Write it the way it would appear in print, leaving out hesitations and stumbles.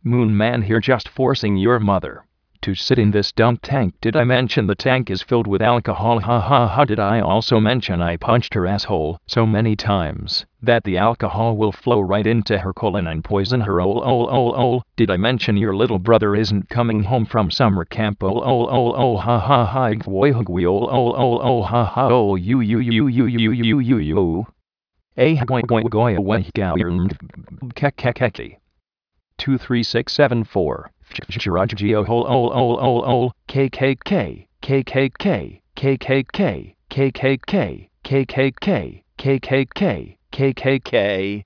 Moon Man here, just forcing your mother to sit in this dump tank. Did I mention the tank is filled with alcohol? Ha ha ha. Did I also mention I punched her asshole so many times that the alcohol will flow right into her colon and poison her? Did I mention your little brother isn't coming home from summer camp? Ha ha ha. Ha ha. You. Kekekeki. 23674. Shirajio KKK KKK KKK KKK KKK KKK KKK